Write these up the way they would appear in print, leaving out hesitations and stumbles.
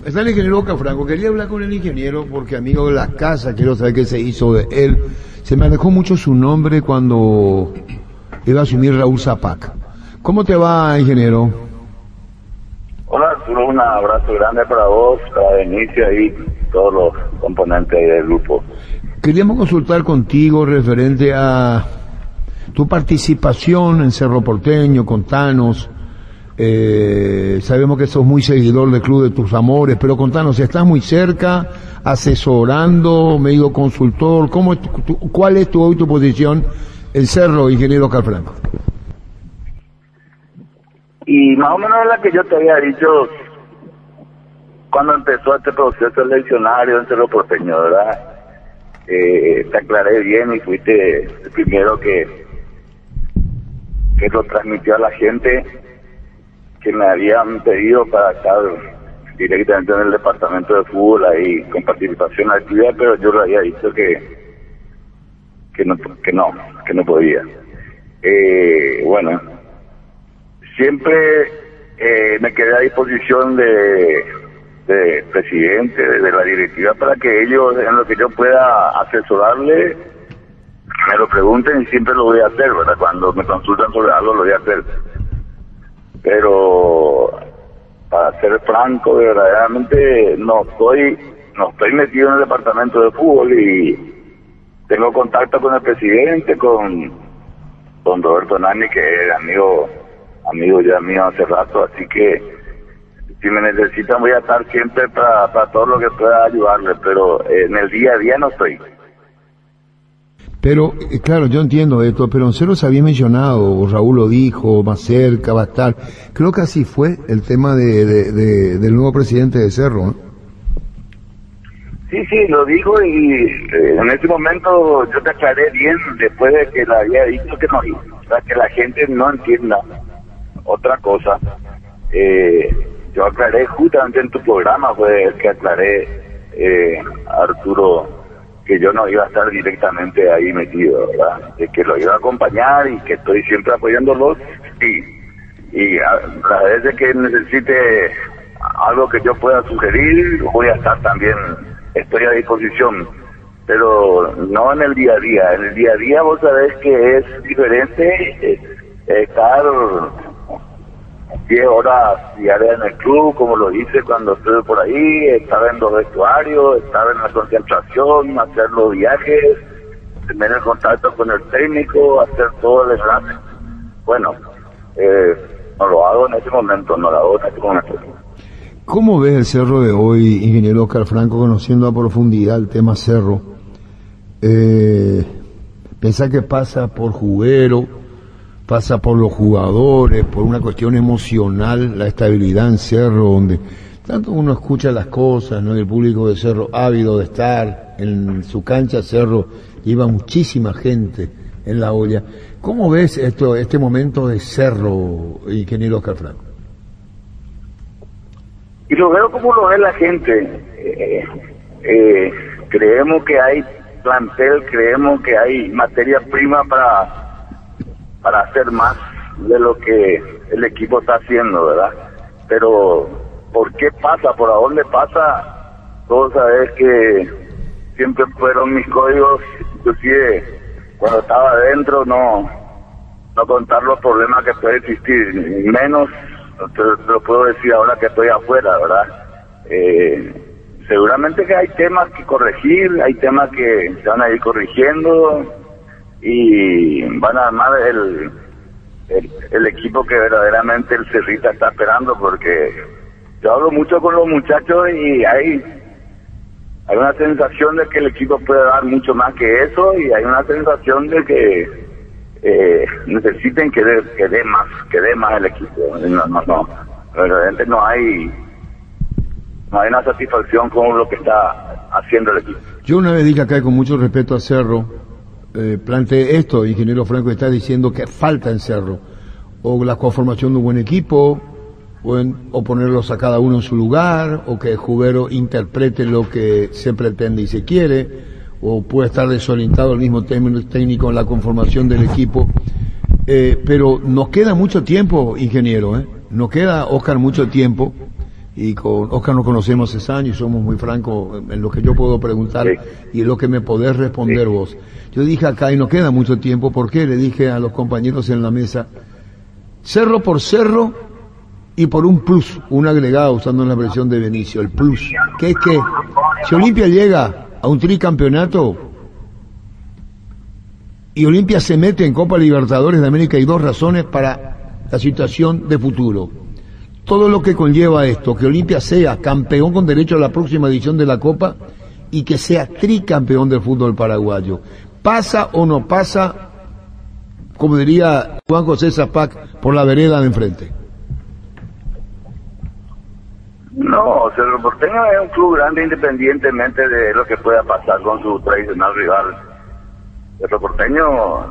Está el ingeniero Oscar Franco. Quería hablar con el ingeniero porque amigo de la casa, quiero saber qué se hizo de él. Se me alejó mucho su nombre cuando iba a asumir Raúl Zapac. ¿Cómo te va, ingeniero? Hola Arturo, un abrazo grande para vos, para Benicio y todos los componentes del grupo. Queríamos consultar contigo referente a tu participación en Cerro Porteño. Contanos. Sabemos que sos muy seguidor del Club de tus Amores, pero contanos, ¿estás muy cerca, asesorando, medio consultor? ¿Cuál es hoy tu posición en Cerro, ingeniero Oscar Franco? Y más o menos la que yo te había dicho cuando empezó este proceso eleccionario en Cerro Porteño, ¿verdad? Te aclaré bien y fuiste el primero que lo transmitió a la gente, que me habían pedido para estar directamente en el departamento de fútbol ahí con participación activa, pero yo le había dicho que no podía. Bueno, siempre me quedé a disposición de presidente, de la directiva, para que ellos, en lo que yo pueda asesorarle, me lo pregunten, y siempre lo voy a hacer, ¿verdad? Cuando me consultan sobre algo lo voy a hacer. Pero para ser franco, verdaderamente no estoy metido en el departamento de fútbol, y tengo contacto con el presidente, con Roberto Nani, que es amigo ya mío hace rato, así que si me necesitan voy a estar siempre para todo lo que pueda ayudarle, pero en el día a día no estoy. Pero, claro, yo entiendo esto, pero en Cerro se había mencionado, Raúl lo dijo, más cerca va a estar. Creo que así fue el tema del nuevo presidente de Cerro, ¿no? Sí, lo dijo, y en ese momento yo te aclaré bien, después de que le había dicho que no iba, para que la gente no entienda otra cosa. Yo aclaré justamente en tu programa, fue el que aclaré, Arturo, que yo no iba a estar directamente ahí metido, ¿verdad? De que lo iba a acompañar y que estoy siempre apoyándolos, y a las veces que necesite algo que yo pueda sugerir, voy a estar también, estoy a disposición, pero no en el día a día. En el día a día vos sabés que es diferente estar 10 horas diarias en el club, como lo hice cuando estuve por ahí, estar en los vestuarios, estar en la concentración, hacer los viajes, tener el contacto con el técnico, hacer todo el enlace. Bueno, no lo hago en ese momento, no lo hago en ese momento. ¿Cómo ves el Cerro de hoy, ingeniero Oscar Franco, conociendo a profundidad el tema Cerro? ¿Pensás que pasa por Juguero, pasa por los jugadores, por una cuestión emocional, la estabilidad en Cerro, donde tanto uno escucha las cosas, ¿no? El público de Cerro ávido de estar en su cancha? Cerro iba muchísima gente en la olla. ¿Cómo ves este momento de Cerro, ingeniero Oscar Franco? Y lo veo como lo ve la gente. Creemos que hay plantel, creemos que hay materia prima para hacer más de lo que el equipo está haciendo, ¿verdad? Pero ¿por qué pasa? ¿Por a dónde pasa? Todos sabés que siempre fueron mis códigos, inclusive cuando estaba adentro, no contar los problemas que puede existir, menos te lo puedo decir ahora que estoy afuera, ¿verdad? Seguramente que hay temas que corregir, hay temas que se van a ir corrigiendo, y van a armar el equipo que verdaderamente el Cerrita está esperando, porque yo hablo mucho con los muchachos y hay una sensación de que el equipo puede dar mucho más que eso, y hay una sensación de que necesiten que dé más el equipo. No, realmente no hay una satisfacción con lo que está haciendo el equipo. Yo una vez dije acá, con mucho respeto a Cerro, planteé esto, ingeniero Franco, está diciendo que falta en Cerro, o la conformación de un buen equipo, o ponerlos a cada uno en su lugar, o que Juguero interprete lo que se pretende y se quiere, o puede estar desorientado el mismo técnico en la conformación del equipo. Pero nos queda mucho tiempo, ingeniero, nos queda, Oscar, mucho tiempo, y con Oscar nos conocemos hace años y somos muy francos en lo que yo puedo preguntar Sí. y en lo que me podés responder Sí. vos. Yo dije acá, y no queda mucho tiempo, ¿por qué? Le dije a los compañeros en la mesa, cerro por cerro y por un plus, un agregado, usando la versión de Benicio, el plus, que es que si Olimpia llega a un tricampeonato y Olimpia se mete en Copa Libertadores de América, hay dos razones para la situación de futuro. Todo lo que conlleva esto, que Olimpia sea campeón con derecho a la próxima edición de la Copa y que sea tricampeón del fútbol paraguayo. ¿Pasa o no pasa, como diría Juan José Zapac, por la vereda de enfrente? No, Cerro Porteño es un club grande independientemente de lo que pueda pasar con su tradicional rival. Cerro Porteño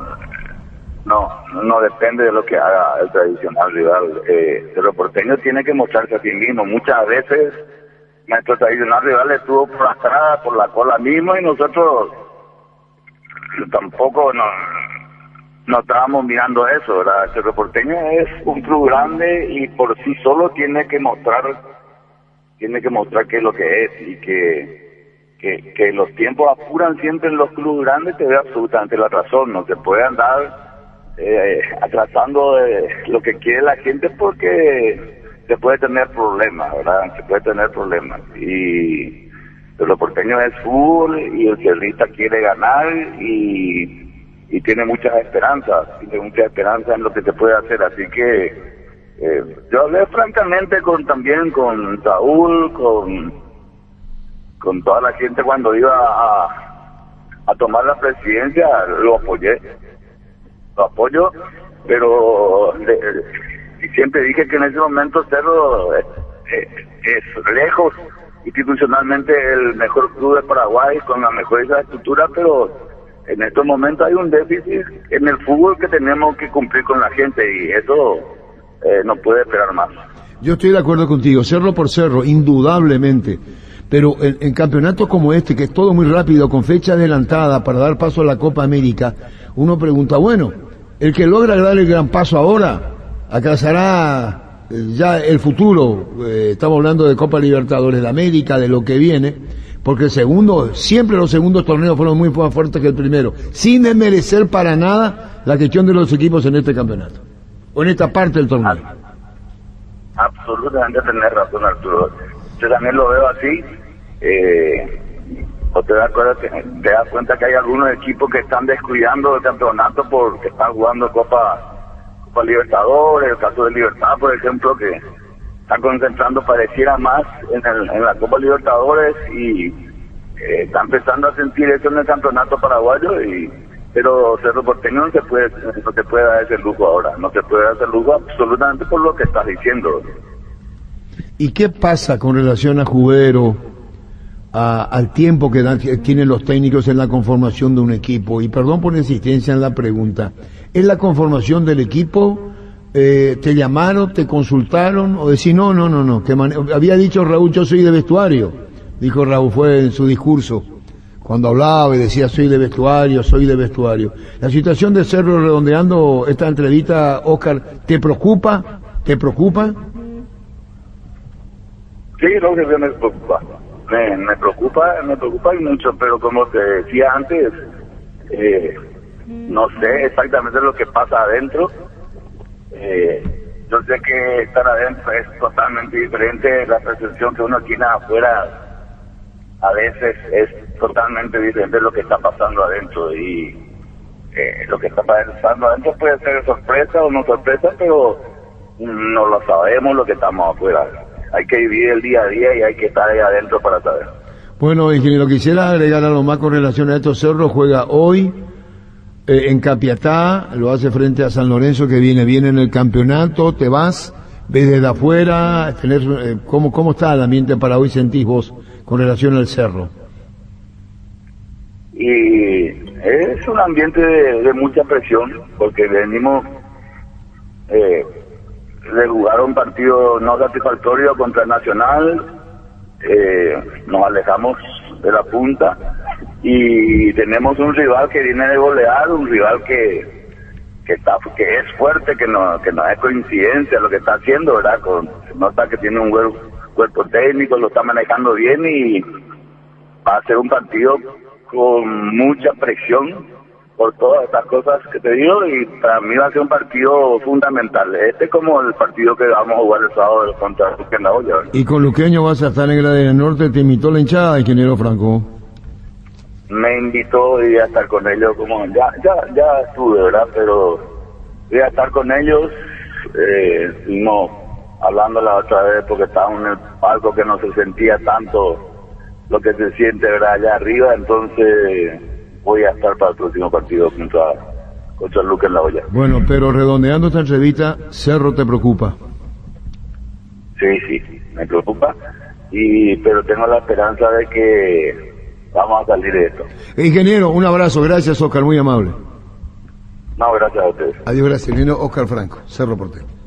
no depende de lo que haga el tradicional rival. Cerro Porteño tiene que mostrarse a sí mismo. Muchas veces nuestro tradicional rival estuvo arrastrada por la cola mismo y nosotros tampoco no estábamos mirando eso, ¿verdad? Cerro Porteño es un club grande y por sí solo tiene que mostrar qué es lo que es, y que los tiempos apuran siempre en los clubes grandes. Te doy absolutamente la razón, no se puede andar atrasando lo que quiere la gente, porque se puede tener problemas, ¿verdad? Se puede tener problemas. Y Cerro Porteño es fútbol y el cerrista quiere ganar y tiene muchas esperanzas en lo que se puede hacer, así que yo hablé francamente también con Saúl, con toda la gente cuando iba a tomar la presidencia. Lo apoyo, pero y siempre dije que en ese momento Cerro es lejos institucionalmente el mejor club de Paraguay con la mejor infraestructura, pero en estos momentos hay un déficit en el fútbol que tenemos que cumplir con la gente y eso no puede esperar más. Yo estoy de acuerdo contigo, cerro por cerro, indudablemente. Pero en campeonatos como este, que es todo muy rápido, con fecha adelantada para dar paso a la Copa América, uno pregunta, bueno, el que logra dar el gran paso ahora, alcanzará ya el futuro. Estamos hablando de Copa Libertadores de América, de lo que viene, porque el segundo, siempre los segundos torneos fueron muy más fuertes que el primero, sin desmerecer para nada la gestión de los equipos en este campeonato, o en esta parte del torneo. Absolutamente tenés razón, Arturo. Yo también lo veo así. O te das cuenta que hay algunos equipos que están descuidando el campeonato porque están jugando Copa Libertadores. El caso de Libertad, por ejemplo, que están concentrando, pareciera más en la Copa Libertadores y está empezando a sentir eso en el campeonato paraguayo. Pero Cerro Porteño no se puede dar ese lujo ahora, no se puede dar ese lujo absolutamente por lo que estás diciendo. ¿Y qué pasa con relación a Jubero, al tiempo que tienen los técnicos en la conformación de un equipo? Y perdón por la insistencia en la pregunta, ¿es la conformación del equipo? ¿Te llamaron, te consultaron o decís no? Había dicho Raúl, yo soy de vestuario, dijo Raúl, fue en su discurso, cuando hablaba y decía soy de vestuario. La situación de Cerro, redondeando esta entrevista, Oscar, ¿te preocupa? Sí, lo que me preocupa. Me preocupa y mucho, pero como te decía antes, no sé exactamente lo que pasa adentro. Yo sé que estar adentro es totalmente diferente, la percepción que uno tiene afuera a veces es totalmente diferente de lo que está pasando adentro, y lo que está pasando adentro puede ser sorpresa o no sorpresa, pero no lo sabemos lo que estamos afuera. Hay que vivir el día a día y hay que estar ahí adentro para saber. Bueno, ingeniero, quisiera agregar algo más con relación a esto. Cerro juega hoy en Capiatá, lo hace frente a San Lorenzo, que viene bien en el campeonato. Te vas, ves desde afuera, ¿cómo está el ambiente para hoy, sentís vos, con relación al Cerro? Y es un ambiente de mucha presión, porque venimos de jugar un partido no satisfactorio contra el Nacional, nos alejamos de la punta y tenemos un rival que viene de golear, un rival que es fuerte, que no es coincidencia lo que está haciendo, ¿verdad? Se nota que tiene un cuerpo técnico lo está manejando bien y va a ser un partido con mucha presión por todas estas cosas que te digo, y para mí va a ser un partido fundamental. Este es como el partido que vamos a jugar el sábado contra Luqueño La Olla. Y con Luqueño vas a estar en Gradera Norte, te invitó la hinchada, ingeniero Franco. Me invitó y a estar con ellos, como ya estuve, ¿verdad? Pero voy a estar con ellos, estuvimos hablando la otra vez porque estábamos en el palco que no se sentía tanto lo que se siente, ¿verdad? Allá arriba, entonces voy a estar para el próximo partido contra Luqueño La Olla. Bueno, pero redondeando esta entrevista, Cerro te preocupa. Sí, me preocupa, pero tengo la esperanza de que vamos a salir de esto. Ingeniero, un abrazo, gracias Oscar, muy amable. No, gracias a ustedes. Adiós, gracias, ingeniero Oscar Franco, Cerro Porteño.